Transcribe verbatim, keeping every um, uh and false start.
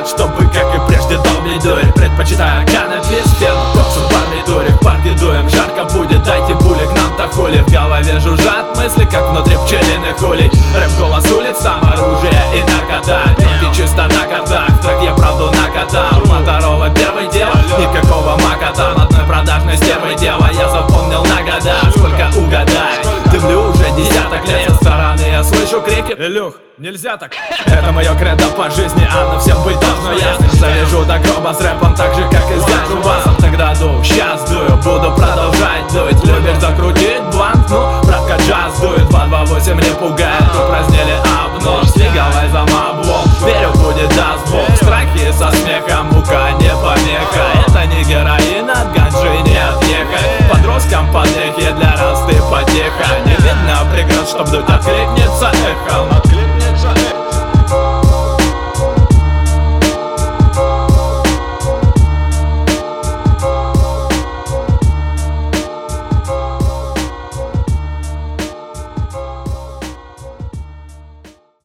рад, чтобы, как и прежде, дал мне дурь. Предпочитаю каннабис, фену, коксу, барбитуре. В парке дуем, жарко будет, дайте пули, к нам-то хули. В голове жужжат мысли, как внутри пчелиных улей. Рэп, голос улиц, там оружие и наркота. Деньги чисто на картах, в трек я правду накатал. Моторова первый дел, никакого макота. Одной продажной стервой дело я запомнил на года. Сколько угадай, дымлю уже десяток лет. Со стороны я слышу крики: Илюх, нельзя так. Это мое кредо по жизни, а на всем быть должно ясно. Завяжу до гроба с рэпом так же, как и с дяджу басом. Тогда дую, щас дую, буду продолжать дуть. Любишь закрутить бланк? Ну, братка, джаз дует. Два два восемь не пугает, упразднили обнос. Легалайзом облом, верю, будет даст бог. Страхи со смехом, мука не помеха. Это не героин, от ганджи не отъехать. Подросткам подвехи для расты потеха. Не видно преград, чтоб дуть откликнется эхом.